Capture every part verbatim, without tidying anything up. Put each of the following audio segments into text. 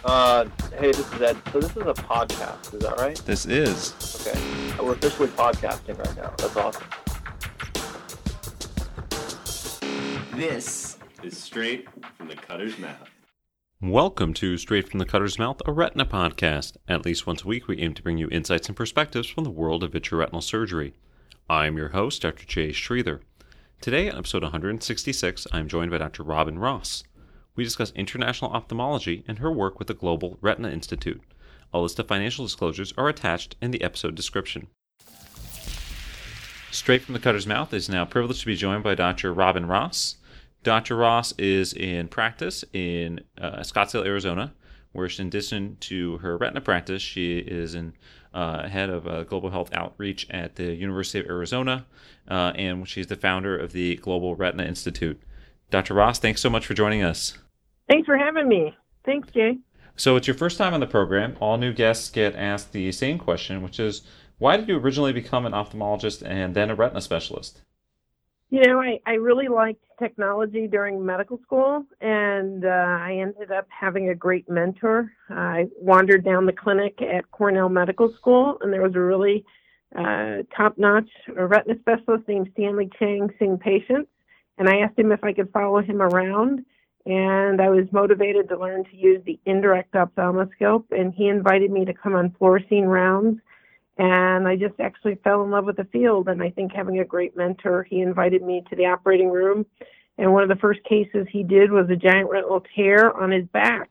Uh, hey, this is Ed. So this is a podcast, is that right? This is. Okay. We're officially podcasting right now. That's awesome. This is Straight from the Cutter's Mouth. Welcome to Straight from the Cutter's Mouth, a retina podcast. At least once a week, we aim to bring you insights and perspectives from the world of vitreoretinal surgery. I am your host, Doctor Jay Sridhar. Today, on episode one hundred sixty-six, I am joined by Doctor Robin Ross. We discuss international ophthalmology and her work with the Global Retina Institute. A list of financial disclosures are attached in the episode description. Straight from the Cutter's Mouth is now privileged to be joined by Doctor Robin Ross. Doctor Ross is in practice in uh, Scottsdale, Arizona, where in addition to her retina practice, she is in uh, head of uh, global health outreach at the University of Arizona, uh, and she's the founder of the Global Retina Institute. Doctor Ross, thanks so much for joining us. Thanks for having me. Thanks, Jay. So it's your first time on the program. All new guests get asked the same question, which is, why did you originally become an ophthalmologist and then a retina specialist? You know, I, I really liked technology during medical school, and uh, I ended up having a great mentor. I wandered down the clinic at Cornell Medical School, and there was a really uh, top-notch retina specialist named Stanley Chang seeing patients, and I asked him if I could follow him around. And I was motivated to learn to use the indirect ophthalmoscope, and he invited me to come on fluorescein rounds, and I just actually fell in love with the field. And I think having a great mentor, he invited me to the operating room, and one of the first cases he did was a giant retinal tear on his back,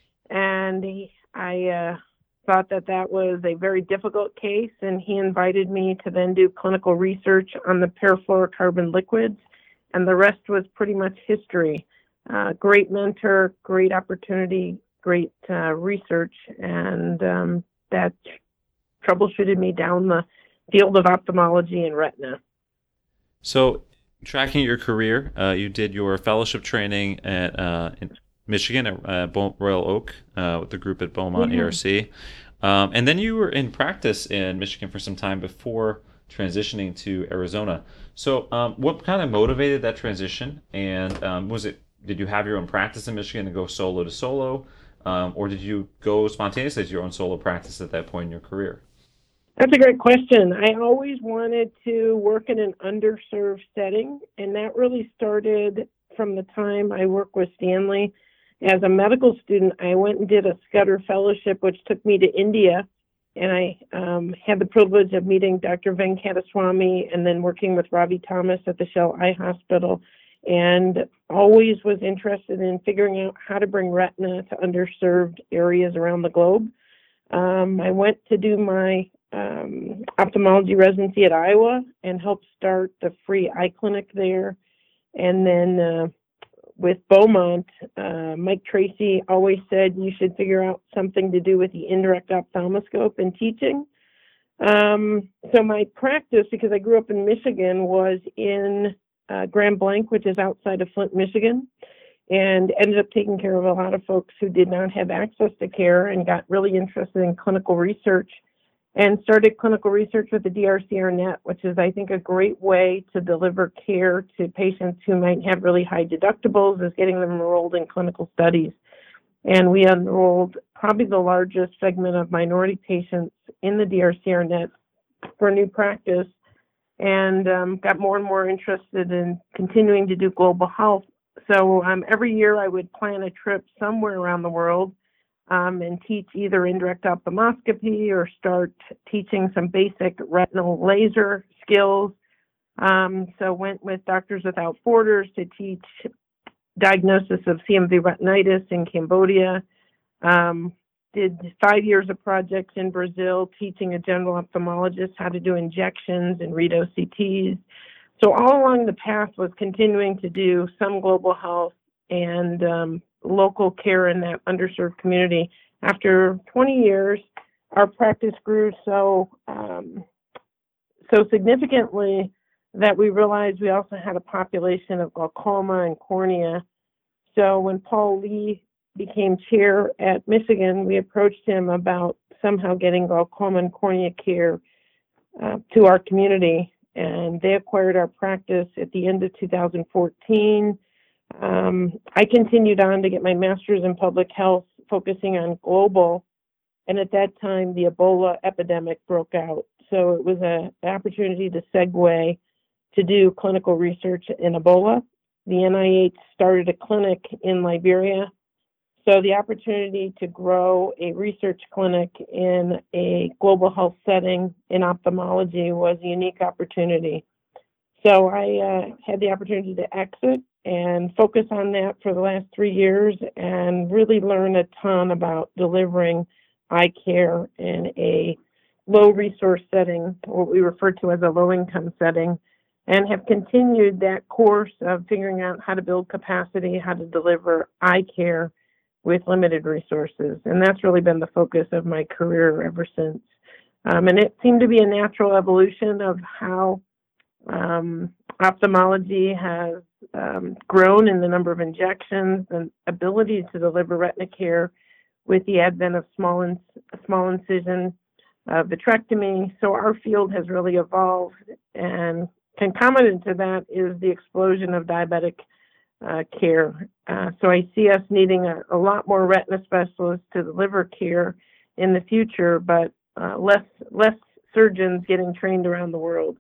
and he, I uh, thought that that was a very difficult case, and he invited me to then do clinical research on the perfluorocarbon liquids, and the rest was pretty much history. Uh, great mentor, great opportunity, great uh, research, and um, that troubleshooted me down the field of ophthalmology and retina. So, tracking your career, uh, you did your fellowship training at uh, in Michigan at uh, Bo- Royal Oak uh, with the group at Beaumont Mm-hmm. A R C, um, and then you were in practice in Michigan for some time before transitioning to Arizona. So, um, what kind of motivated that transition, and um, was it Did you have your own practice in Michigan and go solo to solo, um, or did you go spontaneously to your own solo practice at that point in your career? That's a great question. I always wanted to work in an underserved setting, and that really started from the time I worked with Stanley. As a medical student, I went and did a Scudder Fellowship, which took me to India, and I um, had the privilege of meeting Doctor Venkataswamy and then working with Ravi Thomas at the Shell Eye Hospital, and always was interested in figuring out how to bring retina to underserved areas around the globe. Um, I went to do my um, ophthalmology residency at Iowa and helped start the free eye clinic there. And then uh, with Beaumont, uh, Mike Tracy always said you should figure out something to do with the indirect ophthalmoscope in teaching. Um, so my practice, because I grew up in Michigan, was in Uh, Grand Blanc, which is outside of Flint, Michigan, and ended up taking care of a lot of folks who did not have access to care and got really interested in clinical research and started clinical research with the D R C R net, which is, I think, a great way to deliver care to patients who might have really high deductibles, is getting them enrolled in clinical studies. And we enrolled probably the largest segment of minority patients in the D R C R net for new practice, and um, got more and more interested in continuing to do global health. So um, every year I would plan a trip somewhere around the world um, and teach either indirect ophthalmoscopy or start teaching some basic retinal laser skills. Um, so went with Doctors Without Borders to teach diagnosis of C M V retinitis in Cambodia. Um, did five years of projects in Brazil teaching a general ophthalmologist how to do injections and read O C Ts. So all along the path was continuing to do some global health and um, local care in that underserved community. After twenty years, our practice grew so um, so significantly that we realized we also had a population of glaucoma and cornea. So when Paul Lee became chair at Michigan, we approached him about somehow getting glaucoma and cornea care uh, to our community, and they acquired our practice at the end of two thousand fourteen. Um, I continued on to get my master's in public health focusing on global. And at that time, the Ebola epidemic broke out. So it was a, an opportunity to segue to do clinical research in Ebola. The N I H started a clinic in Liberia. So the opportunity to grow a research clinic in a global health setting in ophthalmology was a unique opportunity. So I uh, had the opportunity to exit and focus on that for the last three years and really learn a ton about delivering eye care in a low resource setting, what we refer to as a low income setting, and have continued that course of figuring out how to build capacity, how to deliver eye care with limited resources. And that's really been the focus of my career ever since. Um, and it seemed to be a natural evolution of how um, ophthalmology has um, grown in the number of injections and ability to deliver retina care with the advent of small, in, small incision uh, vitrectomy. So our field has really evolved, and concomitant to that is the explosion of diabetic uh, care. Uh, so I see us needing a, a lot more retina specialists to deliver care in the future, but uh, less less surgeons getting trained around the world.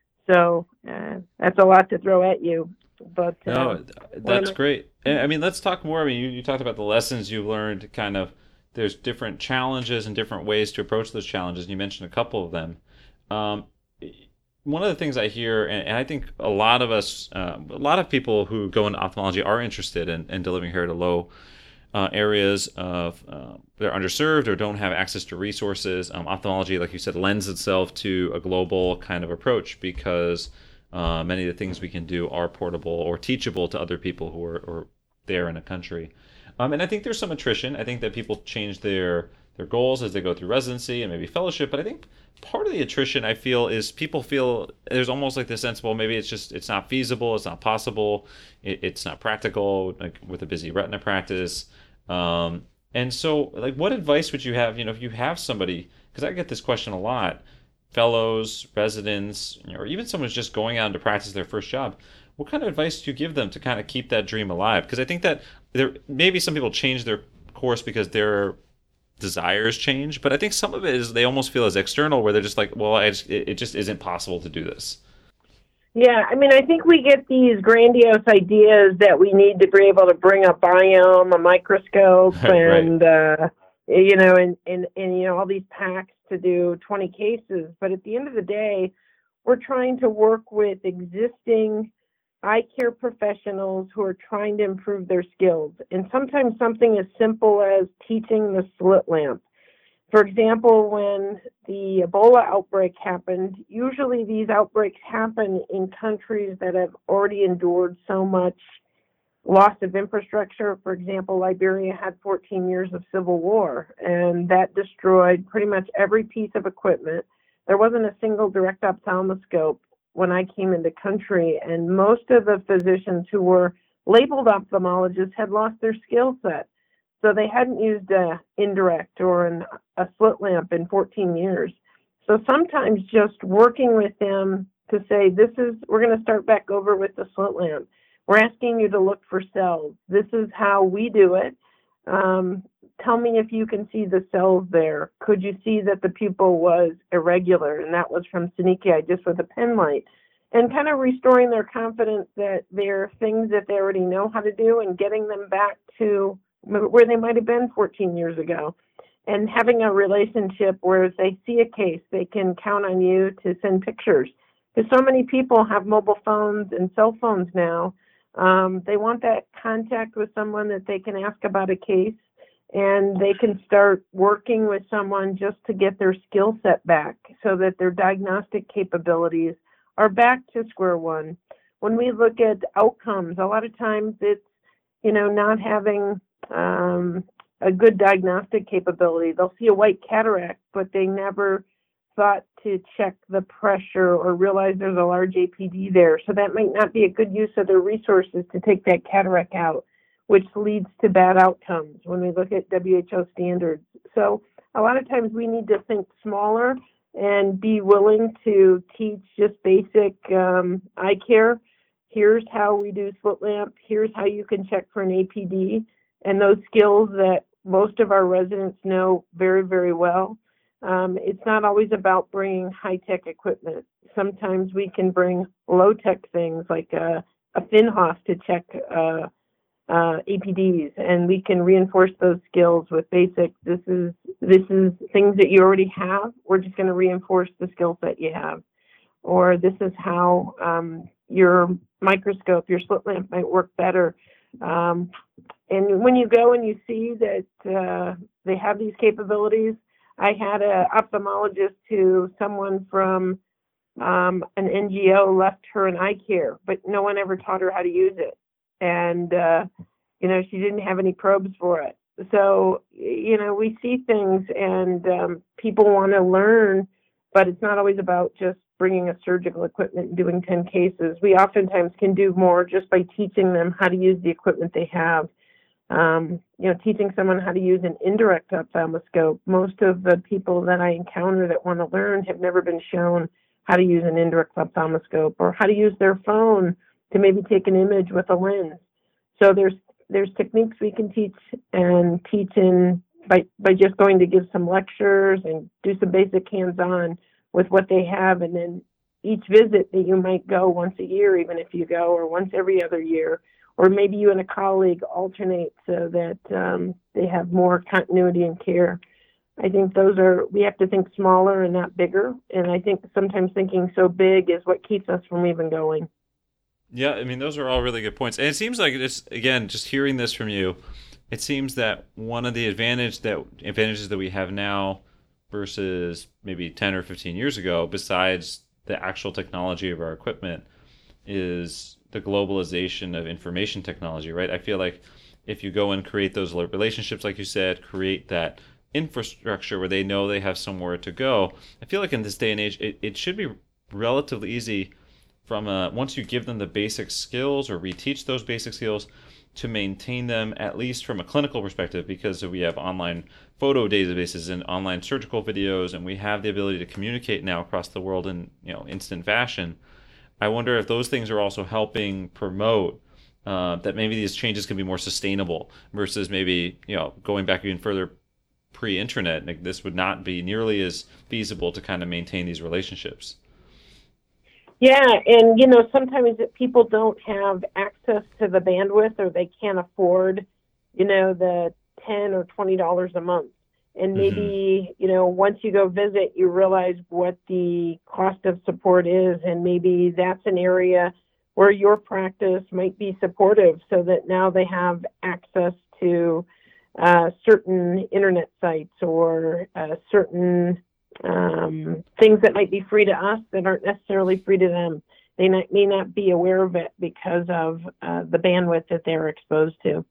So uh, that's a lot to throw at you. But uh, no, that's great. I mean, let's talk more. I mean, you, you talked about the lessons you learned. Kind of, there's different challenges and different ways to approach those challenges. And you mentioned a couple of them. Um, one of the things I hear, and, and I think a lot of us, uh, a lot of people who go into ophthalmology are interested in, in delivering care to low uh, areas of uh, they're underserved or don't have access to resources. Um, ophthalmology, like you said, lends itself to a global kind of approach because uh, many of the things we can do are portable or teachable to other people who are, are there in a country. Um, and I think there's some attrition. I think that people change their their goals as they go through residency and maybe fellowship. But I think part of the attrition I feel is people feel there's almost like this sense, well, maybe it's just it's not feasible, it's not possible, it, it's not practical, like with a busy retina practice. Um, and so, like, what advice would you have? You know, if you have somebody, because I get this question a lot, fellows, residents, you know, or even someone who's just going out to practice their first job. What kind of advice do you give them to kind of keep that dream alive? Because I think that there maybe some people change their course because their desires change, but I think some of it is they almost feel as external, where they're just like, well, I just, it, it just isn't possible to do this. Yeah, I mean, I think we get these grandiose ideas that we need to be able to bring a biome, a microscope, and right. uh, you know, and, and and you know, all these packs to do twenty cases. But at the end of the day, we're trying to work with existing eye care professionals who are trying to improve their skills. And sometimes something as simple as teaching the slit lamp. For example, when the Ebola outbreak happened, usually these outbreaks happen in countries that have already endured so much loss of infrastructure. For example, Liberia had fourteen years of civil war, and that destroyed pretty much every piece of equipment. There wasn't a single direct ophthalmoscope when I came into country, and most of the physicians who were labeled ophthalmologists had lost their skill set. So they hadn't used a indirect or an, a slit lamp in fourteen years. So sometimes just working with them to say, this is, we're going to start back over with the slit lamp. We're asking you to look for cells. This is how we do it. Um, tell me if you can see the cells there. Could you see that the pupil was irregular? And that was from synechiae, just with a pen light. And kind of restoring their confidence that there are things that they already know how to do and getting them back to where they might have been fourteen years ago. And having a relationship where if they see a case, they can count on you to send pictures. Because so many people have mobile phones and cell phones now. Um, they want that contact with someone that they can ask about a case, and they can start working with someone just to get their skill set back so that their diagnostic capabilities are back to square one. When we look at outcomes, a lot of times it's, you know, not having um, a good diagnostic capability. They'll see a white cataract, but they never thought to check the pressure or realize there's a large A P D there. So that might not be a good use of their resources to take that cataract out, which leads to bad outcomes when we look at W H O standards. So a lot of times we need to think smaller and be willing to teach just basic um, eye care. Here's how we do slit lamp. Here's how you can check for an A P D. And those skills that most of our residents know very, very well. Um, it's not always about bringing high-tech equipment. Sometimes we can bring low-tech things like a, a FinHof to check uh, uh, A P Ds, and we can reinforce those skills with basic, this is this is things that you already have. We're just going to reinforce the skill set you have. Or this is how um, your microscope, your slit lamp might work better. Um, and when you go and you see that uh, they have these capabilities, I had an ophthalmologist who someone from um, an N G O left her an eye care, but no one ever taught her how to use it. And, uh, you know, she didn't have any probes for it. So, you know, we see things and um, people want to learn, but it's not always about just bringing a surgical equipment and doing ten cases. We oftentimes can do more just by teaching them how to use the equipment they have. Um, you know, teaching someone how to use an indirect ophthalmoscope. Most of the people that I encounter that want to learn have never been shown how to use an indirect ophthalmoscope or how to use their phone to maybe take an image with a lens. So there's there's techniques we can teach and teach in by, by just going to give some lectures and do some basic hands-on with what they have. And then each visit that you might go once a year, even if you go, or once every other year, or maybe you and a colleague alternate so that um, they have more continuity and care. I think those are, we have to think smaller and not bigger. And I think sometimes thinking so big is what keeps us from even going. Yeah, I mean, those are all really good points. And it seems like, it's, again, just hearing this from you, it seems that one of the advantage that advantages that we have now versus maybe ten or fifteen years ago, besides the actual technology of our equipment, is the globalization of information technology, right? I feel like if you go and create those relationships, like you said, create that infrastructure where they know they have somewhere to go, I feel like in this day and age, it, it should be relatively easy from a, once you give them the basic skills or reteach those basic skills, to maintain them, at least from a clinical perspective, because we have online photo databases and online surgical videos, and we have the ability to communicate now across the world in, you know, instant fashion. I wonder if those things are also helping promote uh, that maybe these changes can be more sustainable versus maybe, you know, going back even further pre-internet, like this would not be nearly as feasible to kind of maintain these relationships. Yeah, and, you know, sometimes people don't have access to the bandwidth or they can't afford, you know, the ten or twenty dollars a month. And maybe, mm-hmm. you know, once you go visit, you realize what the cost of support is. And maybe that's an area where your practice might be supportive so that now they have access to uh, certain internet sites or uh, certain um, things that might be free to us that aren't necessarily free to them. They not, may not be aware of it because of uh, the bandwidth that they're exposed to.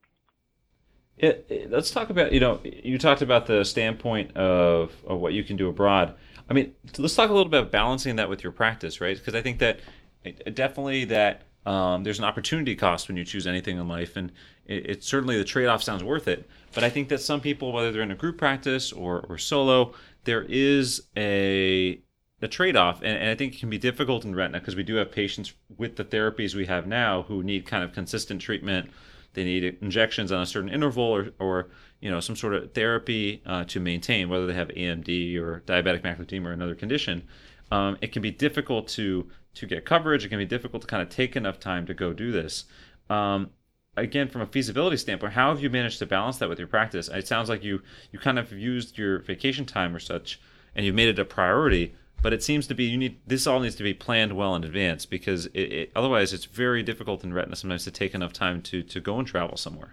It, it, let's talk about, you know, you talked about the standpoint of, of what you can do abroad. I mean, let's talk a little bit about balancing that with your practice, right? Because I think that it, definitely that um, there's an opportunity cost when you choose anything in life, and it, it certainly the trade-off sounds worth it. But I think that some people, whether they're in a group practice or, or solo, there is a a trade-off, and, and I think it can be difficult in retina because we do have patients with the therapies we have now who need kind of consistent treatment. They need injections on a certain interval, or, or you know, some sort of therapy uh, to maintain, whether they have A M D or diabetic macular edema or another condition. Um, it can be difficult to to get coverage. It can be difficult to kind of take enough time to go do this. Um, again, from a feasibility standpoint, how have you managed to balance that with your practice? It sounds like you you kind of used your vacation time or such, and you made it a priority. But it seems to be you need this all needs to be planned well in advance, because it, it, otherwise it's very difficult in retina sometimes to take enough time to, to go and travel somewhere.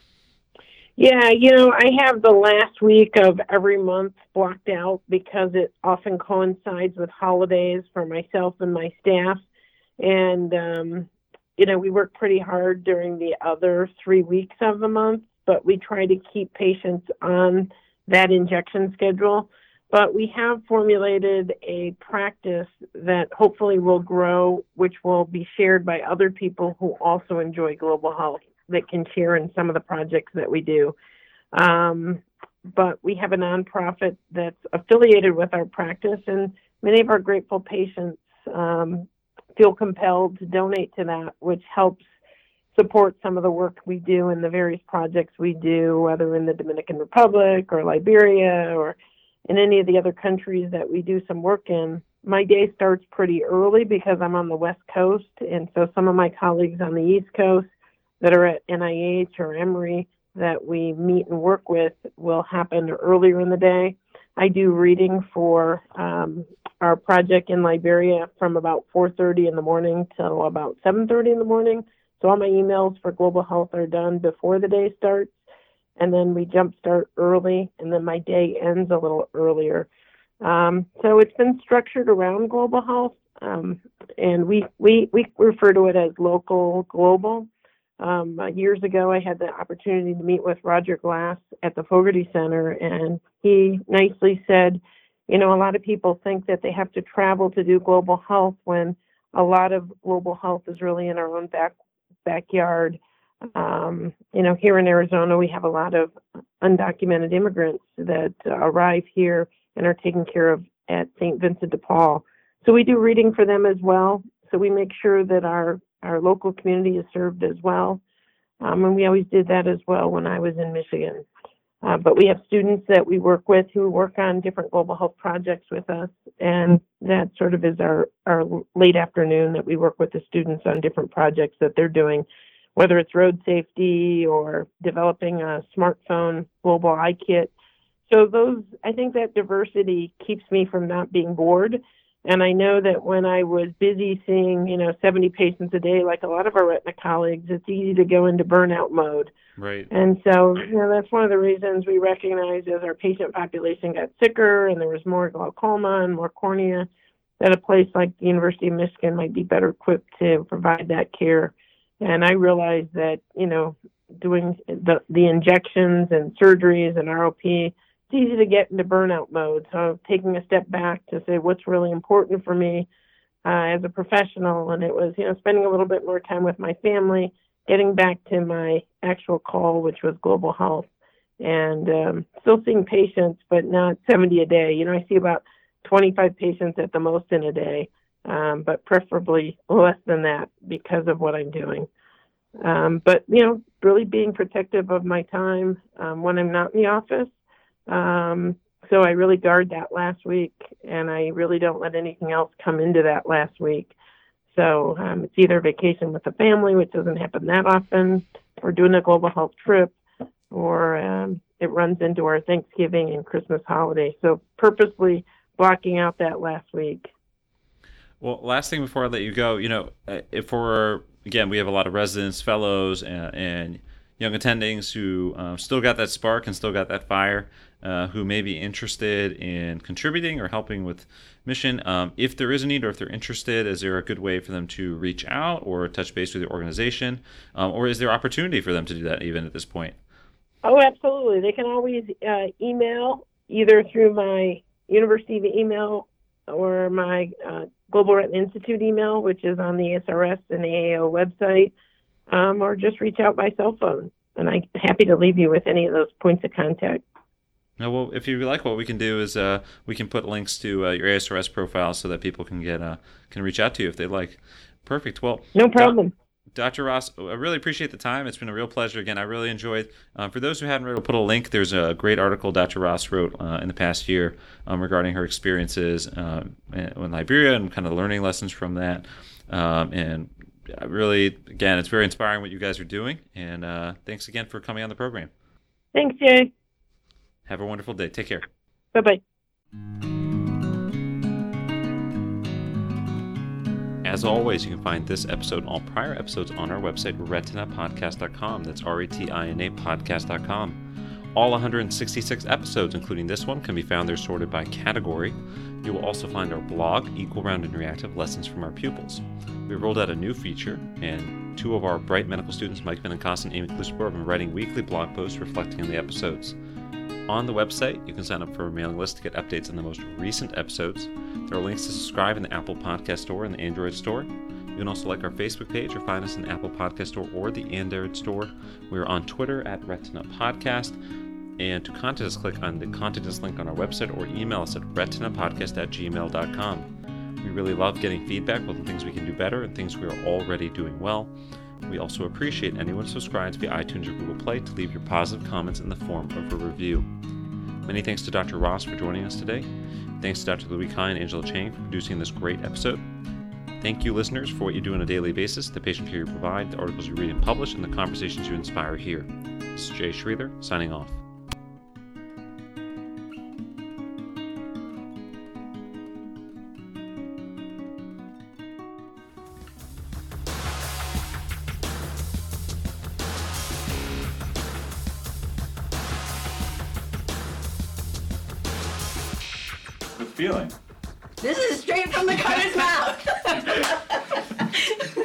Yeah, you know, I have the last week of every month blocked out because it often coincides with holidays for myself and my staff. And, um, you know, we work pretty hard during the other three weeks of the month, but we try to keep patients on that injection schedule. But we have formulated a practice that hopefully will grow, which will be shared by other people who also enjoy global health that can share in some of the projects that we do. Um, but we have a nonprofit that's affiliated with our practice, and many of our grateful patients um, feel compelled to donate to that, which helps support some of the work we do in the various projects we do, whether in the Dominican Republic or Liberia or in any of the other countries that we do some work in. My day starts pretty early because I'm on the West Coast, and so some of my colleagues on the East Coast that are at N I H or Emory that we meet and work with will happen earlier in the day. I do reading for um, our project in Liberia from about four thirty in the morning till about seven thirty in the morning. So all my emails for Global Health are done before the day starts, and then we jump start early, and then my day ends a little earlier. Um, so it's been structured around Global Health, um, and we, we, we refer to it as local global. Um, uh, years ago, I had the opportunity to meet with Roger Glass at the Fogarty Center, and he nicely said, you know, a lot of people think that they have to travel to do global health when a lot of global health is really in our own back backyard. Um, you know, here in Arizona, we have a lot of undocumented immigrants that uh, arrive here and are taken care of at Saint Vincent de Paul. So we do reading for them as well. So we make sure that our, our local community is served as well. Um, and we always did that as well when I was in Michigan. Uh, but we have students that we work with who work on different global health projects with us. And that sort of is our, our late afternoon that we work with the students on different projects that they're doing, whether it's road safety or developing a smartphone global eye kit. So those, I think that diversity keeps me from not being bored. And I know that when I was busy seeing, you know, seventy patients a day, like a lot of our retina colleagues, it's easy to go into burnout mode. Right. And so, you know, that's one of the reasons we recognized as our patient population got sicker and there was more glaucoma and more cornea, that a place like the University of Michigan might be better equipped to provide that care. And I realized that, you know, doing the, the injections and surgeries and R O P, it's easy to get into burnout mode. So taking a step back to say what's really important for me uh, as a professional, and it was, you know, spending a little bit more time with my family, getting back to my actual call, which was global health, and um, still seeing patients, but not seventy a day. You know, I see about twenty-five patients at the most in a day, um, but preferably less than that because of what I'm doing. Um, but, you know, really being protective of my time um, when I'm not in the office. Um, so I really guard that last week, and I really don't let anything else come into that last week. So um, it's either vacation with the family, which doesn't happen that often, or doing a global health trip, or um, it runs into our Thanksgiving and Christmas holiday. So purposely blocking out that last week. Well, last thing before I let you go, you know, if we're, again, we have a lot of residents, fellows, and, and young attendings who uh, still got that spark and still got that fire, uh, who may be interested in contributing or helping with mission. Um, if there is a need or if they're interested, is there a good way for them to reach out or touch base with the organization? Um, or is there opportunity for them to do that even at this point? Oh, absolutely. They can always uh, email either through my university email or my uh, Global Retina Institute email, which is on the A S R S and the A A O website, um, or just reach out by cell phone. And I'm happy to leave you with any of those points of contact. No, well, if you like, what we can do is uh, we can put links to uh, your A S R S profile so that people can get uh, can reach out to you if they like. Perfect. Well, no problem. Doctor Ross, I really appreciate the time. It's been a real pleasure. Again, I really enjoyed. Uh, for those who haven't read, we'll put a link. There's a great article Doctor Ross wrote uh, in the past year um, regarding her experiences uh, in Liberia and kind of learning lessons from that. Um, and I really, again, it's very inspiring what you guys are doing. And uh, thanks again for coming on the program. Thanks, Jay. Have a wonderful day. Take care. Bye-bye. As always, you can find this episode and all prior episodes on our website, retina podcast dot com. That's R E T I N A podcast dot com. All one hundred sixty-six episodes, including this one, can be found there sorted by category. You will also find our blog, Equal Rounded and Reactive Lessons from Our Pupils. We rolled out a new feature, and two of our bright medical students, Mike Benincasa and Amy Klusper, have been writing weekly blog posts reflecting on the episodes. On the website, you can sign up for a mailing list to get updates on the most recent episodes. There are links to subscribe in the Apple Podcast Store and the Android Store. You can also like our Facebook page or find us in the Apple Podcast Store or the Android Store. We're on Twitter at Retina Podcast. And to contact us, click on the Contact Us link on our website or email us at retina podcast at gmail dot com. We really love getting feedback, both on things we can do better and things we are already doing well. We also appreciate anyone who subscribes via iTunes or Google Play to leave your positive comments in the form of a review. Many thanks to Doctor Ross for joining us today. Thanks to Doctor Louis Kai and Angela Chang for producing this great episode. Thank you, listeners, for what you do on a daily basis, the patient care you provide, the articles you read and publish, and the conversations you inspire here. This is Jay Schreither, signing off. Feeling. This is straight from the cutter's mouth.